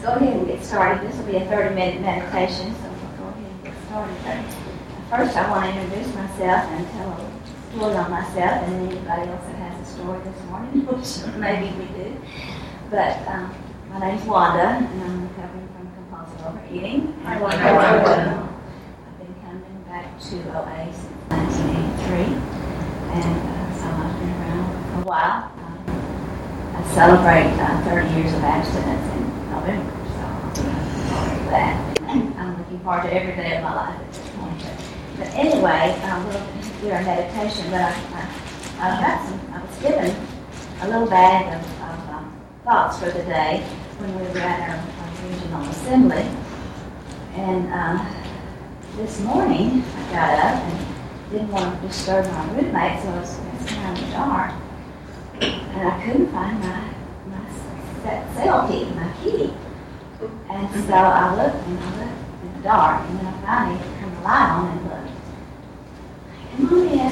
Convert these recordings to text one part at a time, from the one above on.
go ahead and get started. This will be a 30-minute meditation, so we'll go ahead and get started. But first, I want to introduce myself and tell a story on myself, and then anybody else that has a story this morning, which maybe we do. But my name's Wanda, and I'm recovering from compulsive overeating. Hi, Wanda. I've been coming back to OA since 1983, and so I've been around for a while. I celebrate 30 years of abstinence in November, so I'll be part of that. I'm looking forward to every day of my life at this point. But anyway, we'll do our meditation. But I was given a little bag of thoughts for the day when we were at our regional assembly. And this morning, I got up and didn't want to disturb my roommate, so I was kind of dark. And I couldn't find my cell key, my key. And so I looked in the dark, and then I finally turned the light on and looked. Come on in.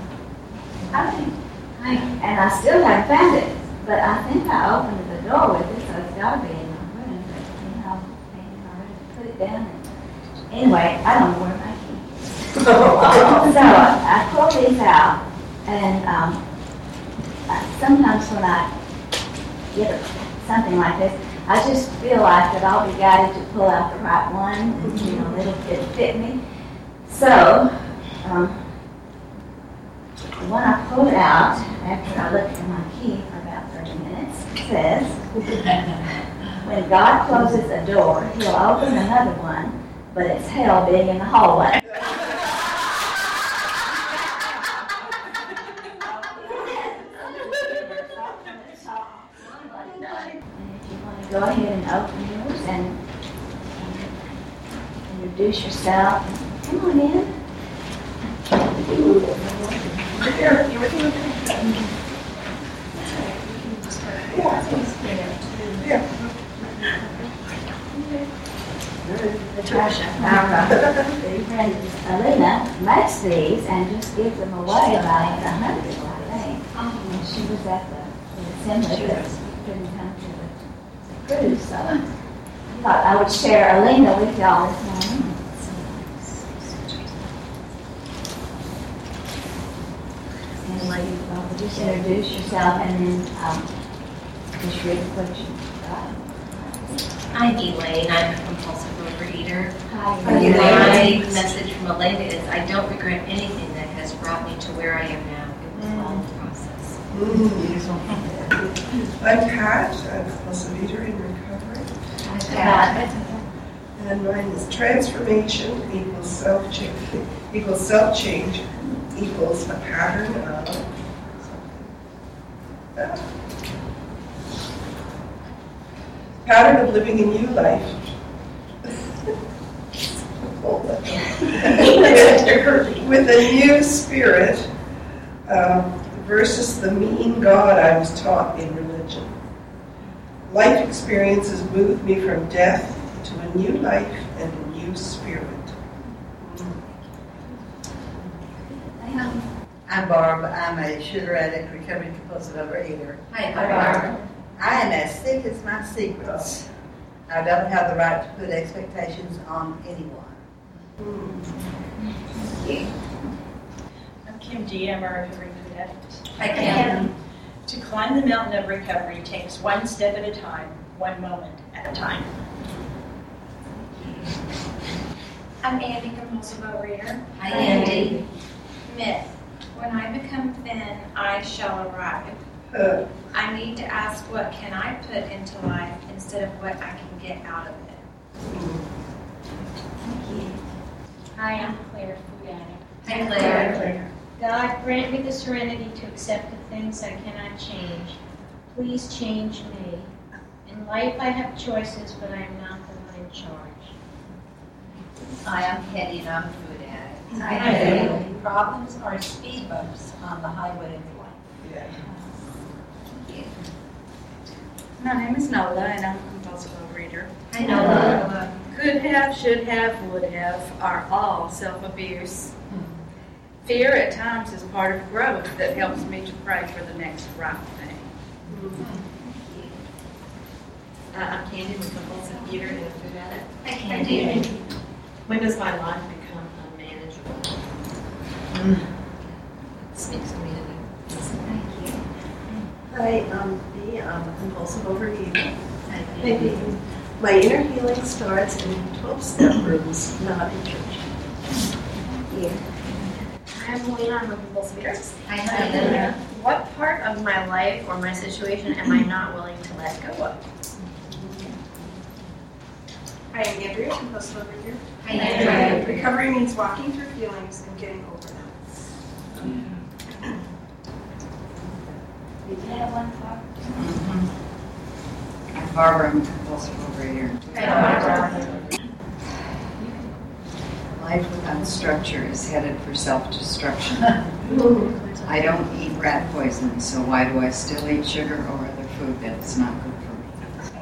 And I still haven't found it, but I think I opened the door with it, so it's got to be in my room. But, maybe I already put it down. Anyway, I don't know where my key is. So I pulled these out, and sometimes when I get something like this, I just feel like that I'll be guided to pull out the right one, it'll fit me. So, when I pull it out, after I looked at my key for about 30 minutes, it says, when God closes a door, he'll open another one, but it's hell being in the hallway. Go ahead and open yours and introduce yourself. Come on in. Natasha, our friend Alina makes these and just gives them away by 100, I think. And she was at the assembly that couldn't come to the cruise, so I thought I would share Alina with y'all this morning. And just introduce yourself and then just read what you got. I'm Elaine. I'm a compulsive overeater. Hi. My message from Elena is I don't regret anything that has brought me to where I am now. It was all the process. I'm Pat. I'm a compulsive eater in recovery. Hi, Pat. And mine is transformation equals self-change equals a pattern of pattern of living a new life. With a new spirit versus the mean God I was taught in religion. Life experiences moved me from death to a new life and a new spirit. I'm Barb. I'm a sugar addict, recovering compulsive overeater. Hi, Barb. I am as sick as my secrets. I don't have the right to put expectations on anyone. I'm Kim D. I'm a recovering food addict. Hi, Kim. To climb the mountain of recovery takes one step at a time, one moment at a time. I'm Andy, compulsive overeater. Hi, Andy. Myth. When I become thin, I shall arrive. I need to ask what can I put into life instead of what I can get out of it. Thank you. Hi, I'm Claire, food addict. Hi, Claire. God, grant me the serenity to accept the things I cannot change. Please change me. In life I have choices, but I am not the one in charge. Hi, I'm Hetty, and I'm a food addict. Hi. Problems are speed bumps on the highway of life. Yeah. My name is Nola, and I'm a compulsive overeater. Hi, Nola. Could have, should have, would have are all self-abuse. Fear at times is part of growth that helps me to pray for the next right thing. I'm Candy, I'm a compulsive eater and a food addict. I can't do. When does my life become unmanageable? It speaks to me today. Thank you. Hi, I'm Dee. I'm a compulsive overeater. Maybe my inner healing starts in 12-step rooms, not in church. Yeah. I'm Melina. I'm a compulsive eater. I know. What part of my life or my situation am I not willing to let go of? I am Andrea, compulsive overeater. I know. Recovery means walking through feelings and getting over them. Did you have one, Clark? I'm Barbara, I'm a compulsive overeater. Life without structure is headed for self-destruction. I don't eat rat poison, so why do I still eat sugar or other food that is not good for me?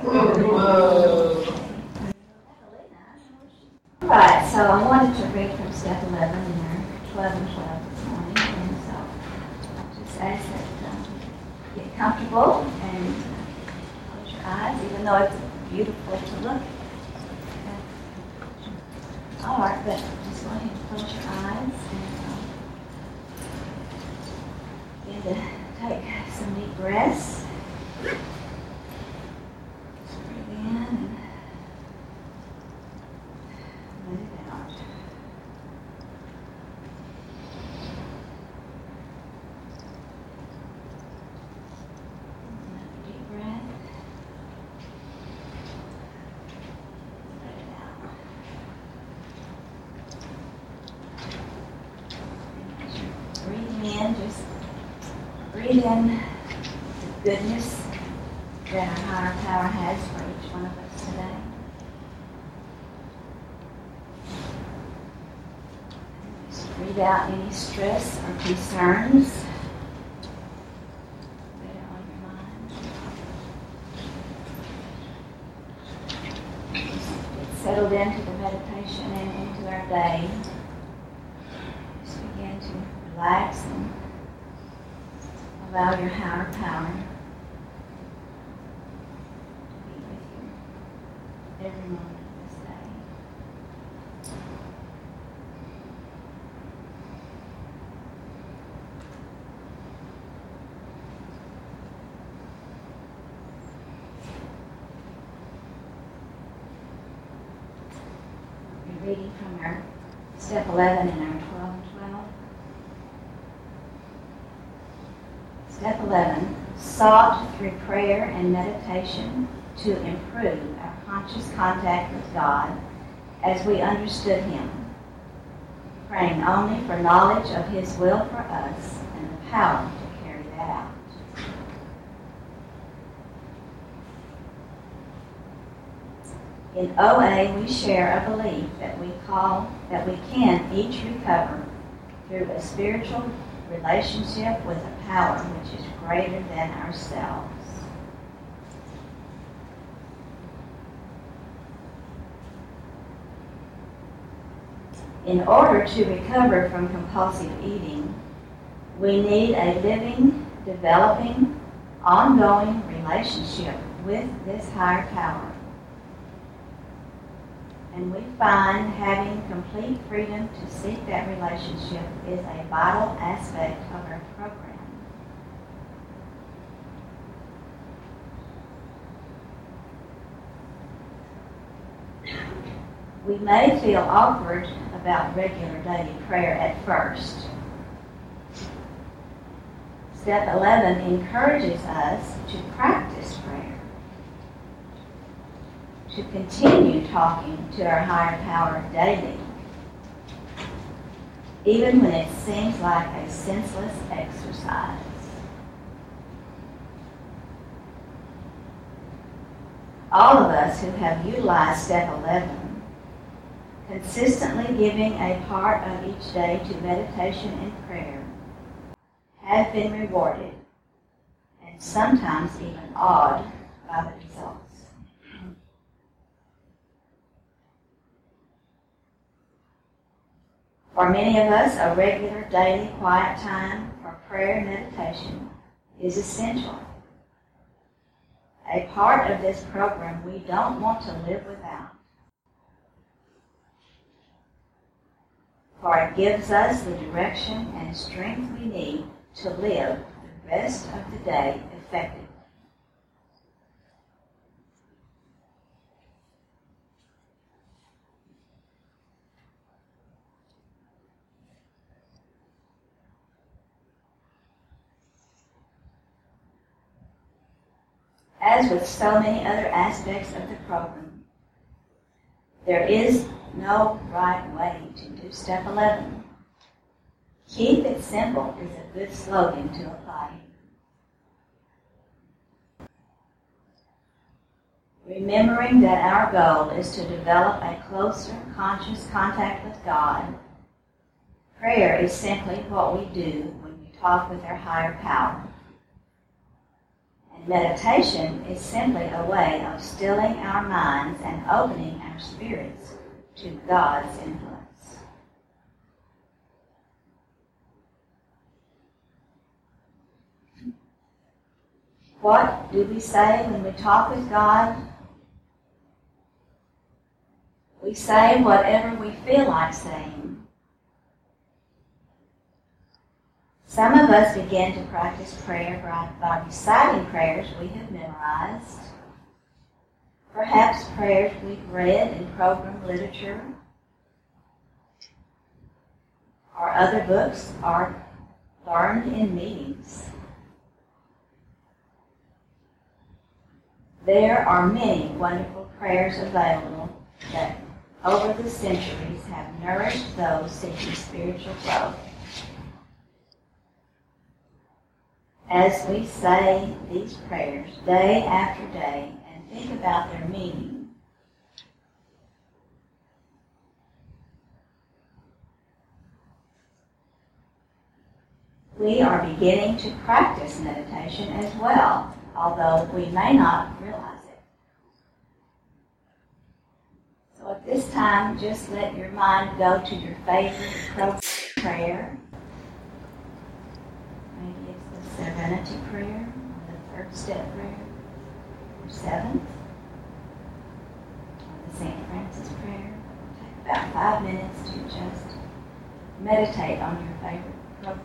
All right, so I wanted to read from step 11 in there, 12 and 12 this morning, and so I'll just ask that get comfortable and close your eyes, even though it's beautiful to look at. All right, but just go ahead and close your eyes and begin to take some deep breaths. Just breathe in and let it out. Another deep breath. Let it out. Breathe in, just breathe in the goodness that our higher power has for each one of us today. Just breathe out any stress or concerns that are on your mind. Just get settled into the meditation and into our day. Just begin to relax and allow your higher power to be with you every moment of this day. We're reading from our step 11 in our 12 and 12. Step 11, sought through prayer and meditation to improve our conscious contact with God as we understood Him, praying only for knowledge of His will for us and the power to carry that out. In OA, we share a belief that we can each recover through a spiritual relationship with a power which is greater than ourselves. In order to recover from compulsive eating, we need a living, developing, ongoing relationship with this higher power. And we find having complete freedom to seek that relationship is a vital aspect of our program. We may feel awkward about regular daily prayer at first. Step 11 encourages us to practice prayer, to continue talking to our higher power daily, even when it seems like a senseless exercise. All of us who have utilized step 11, consistently giving a part of each day to meditation and prayer, have been rewarded and sometimes even awed by the results. For many of us, a regular daily quiet time for prayer and meditation is essential. a part of this program we don't want to live without. For it gives us the direction and strength we need to live the rest of the day effectively. As with so many other aspects of the program, there is no right way to do step 11. Keep it simple is a good slogan to apply here. Remembering that our goal is to develop a closer conscious contact with God, prayer is simply what we do when we talk with our higher power. And meditation is simply a way of stilling our minds and opening our spirits to God's influence. What do we say when we talk with God? We say whatever we feel like saying. Some of us begin to practice prayer by reciting prayers we have memorized, perhaps prayers we've read in program literature, or other books or learned in meetings. There are many wonderful prayers available that over the centuries have nourished those seeking spiritual growth. As we say these prayers day after day and think about their meaning, we are beginning to practice meditation as well, although we may not realize it. So at this time, just let your mind go to your favorite appropriate prayer. Maybe it's the Serenity Prayer, or the Third Step Prayer, or Seventh, or the St. Francis Prayer. Take about 5 minutes to just meditate on your favorite program.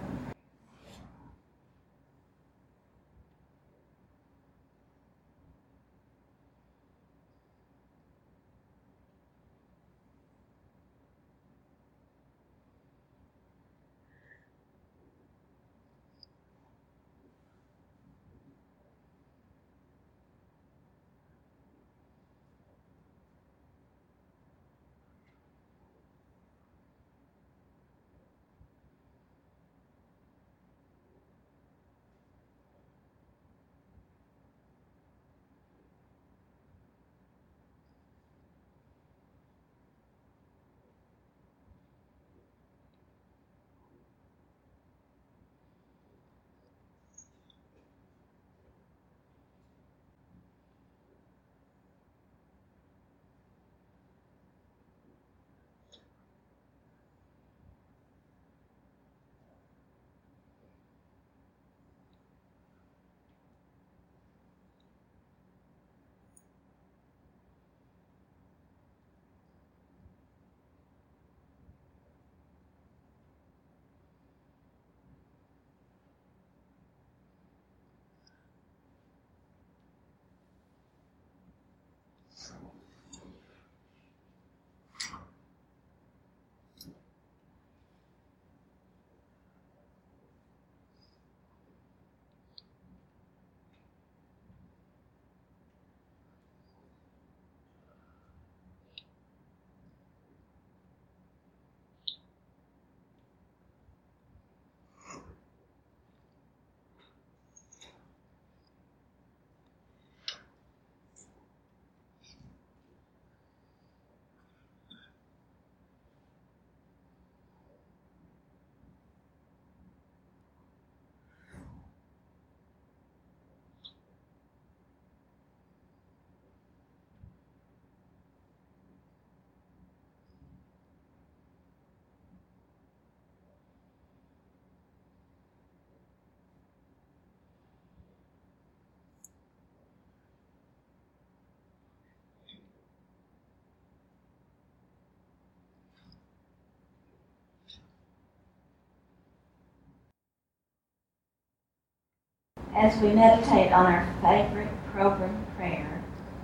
As we meditate on our favorite program prayer,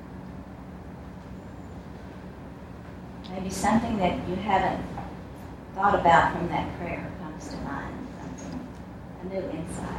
maybe something that you haven't thought about from that prayer comes to mind, something, a new insight.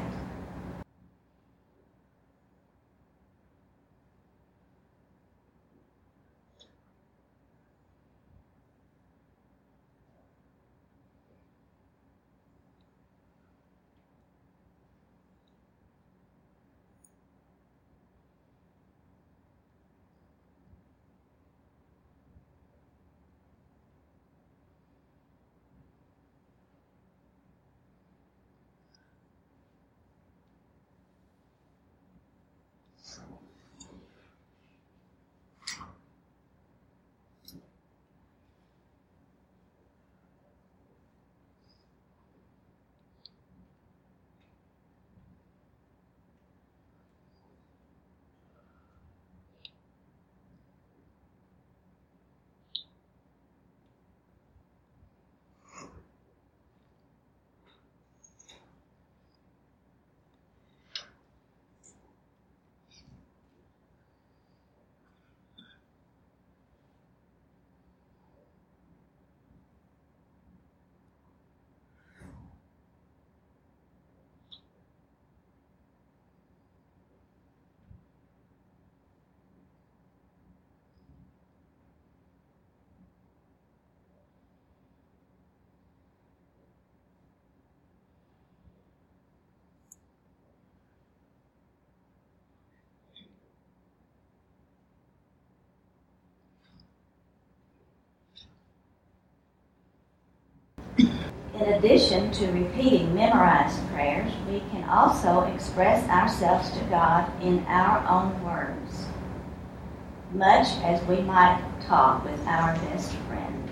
In addition to repeating memorized prayers, we can also express ourselves to God in our own words, much as we might talk with our best friend.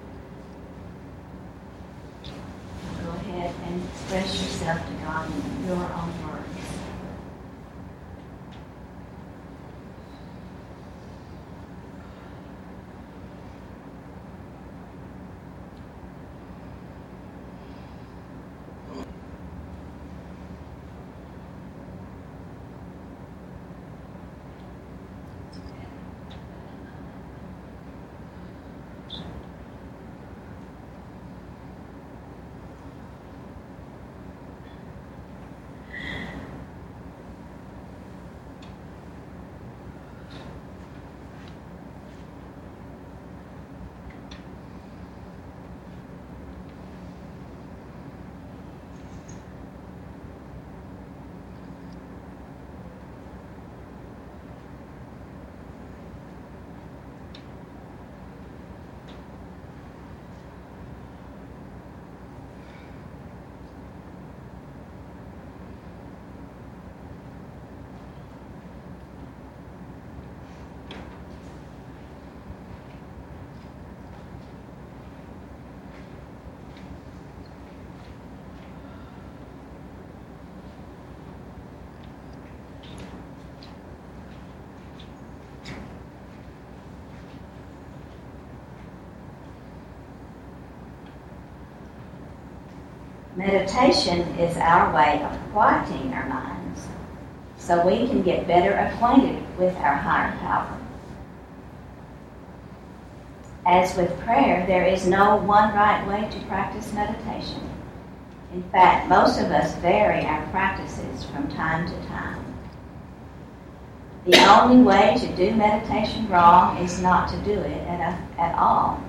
Go ahead and express yourself to God in your own words. Meditation is our way of quieting our minds so we can get better acquainted with our higher power. As with prayer, there is no one right way to practice meditation. In fact, most of us vary our practices from time to time. The only way to do meditation wrong is not to do it at all.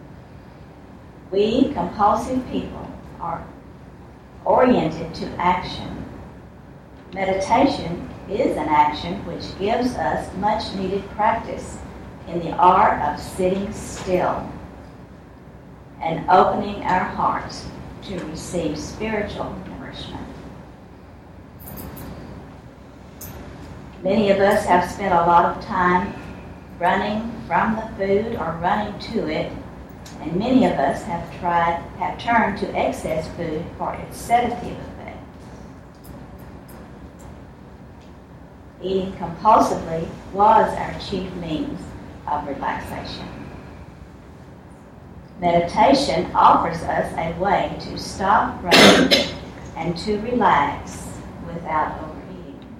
We compulsive people are oriented to action. Meditation is an action which gives us much needed practice in the art of sitting still and opening our hearts to receive spiritual nourishment. Have Many of us have spent a lot of time running from the food or running to it, and many of us have turned to excess food for its sedative effect. Eating compulsively was our chief means of relaxation. Meditation offers us a way to stop running and to relax without overeating.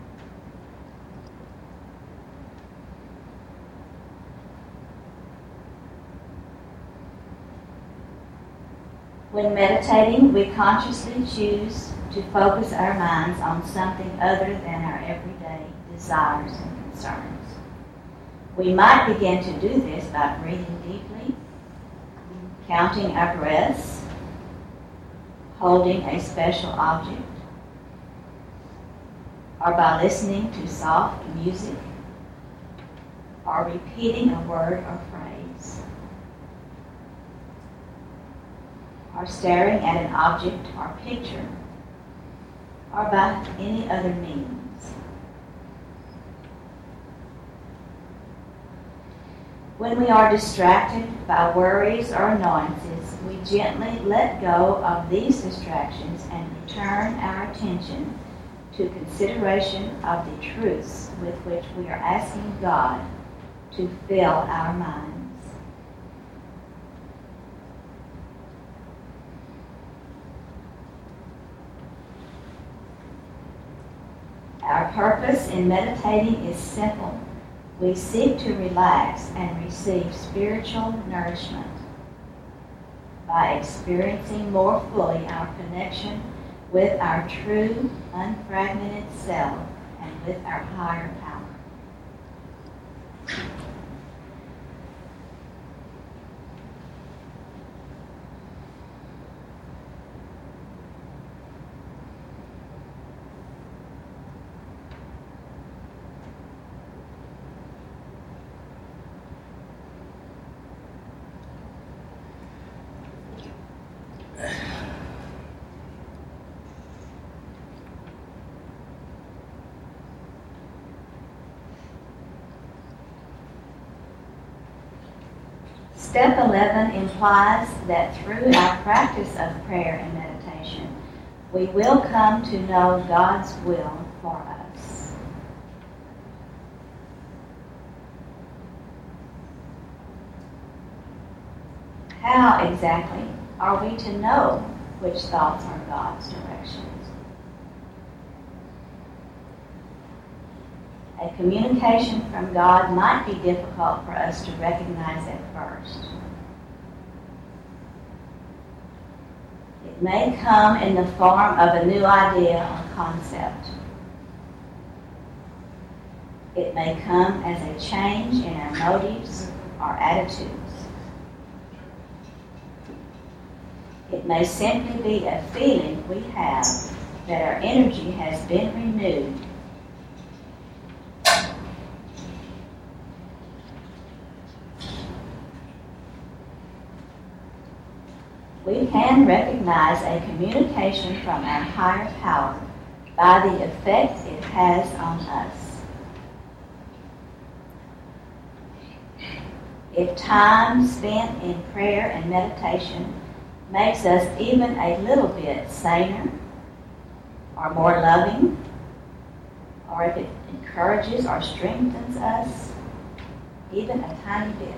When meditating, we consciously choose to focus our minds on something other than our everyday desires and concerns. We might begin to do this by breathing deeply, counting our breaths, holding a special object, or by listening to soft music, or repeating a word or phrase, or staring at an object or picture, or by any other means. When we are distracted by worries or annoyances, we gently let go of these distractions and return our attention to consideration of the truths with which we are asking God to fill our minds. Our purpose in meditating is simple. We seek to relax and receive spiritual nourishment by experiencing more fully our connection with our true, unfragmented self and with our higher power. Step 11 implies that through our practice of prayer and meditation, we will come to know God's will for us. How exactly are we to know which thoughts are God's directions? A communication from God might be difficult for us to recognize at first. It may come in the form of a new idea or concept. It may come as a change in our motives or attitudes. It may simply be a feeling we have that our energy has been renewed. We can recognize a communication from our higher power by the effect it has on us. If time spent in prayer and meditation makes us even a little bit saner or more loving, or if it encourages or strengthens us even a tiny bit,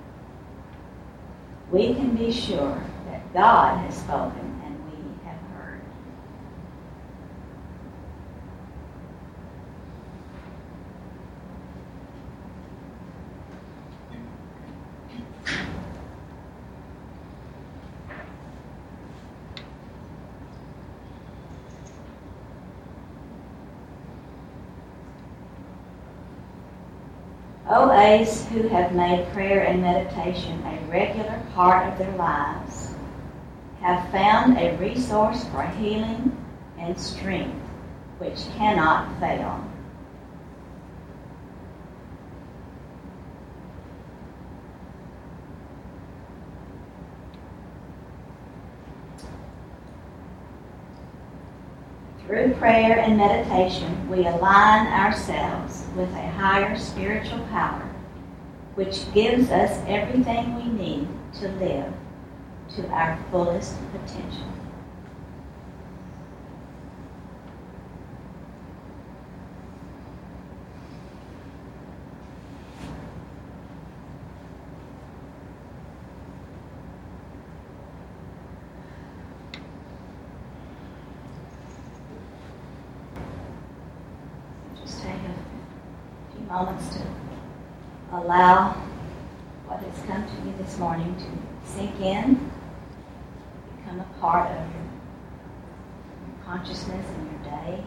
we can be sure that God has spoken and we have heard. OAs who have made prayer and meditation a regular part of their lives have found a resource for healing and strength which cannot fail. Through prayer and meditation, we align ourselves with a higher spiritual power, which gives us everything we need to live to our fullest potential. Just take a few moments to allow what has come to you this morning to sink in, become a part of your consciousness and your day.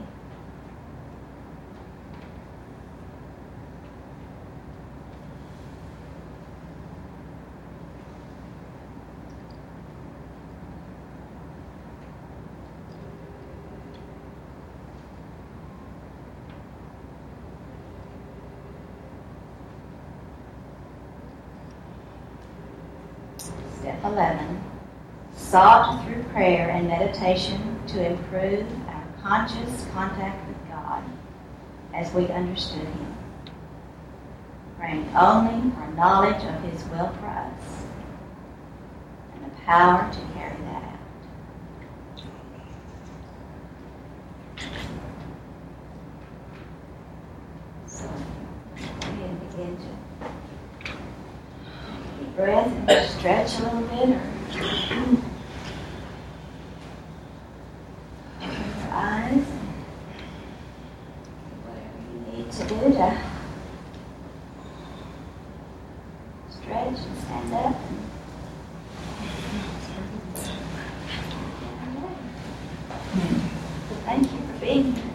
Step 11. Sought through prayer and meditation to improve our conscious contact with God as we understood Him, praying only for knowledge of His will for us and the power to carry that out. So, go ahead and begin to take a deep breath and stretch a little bit, or open your eyes, whatever you need to do to stretch and stand up. So thank you for being here.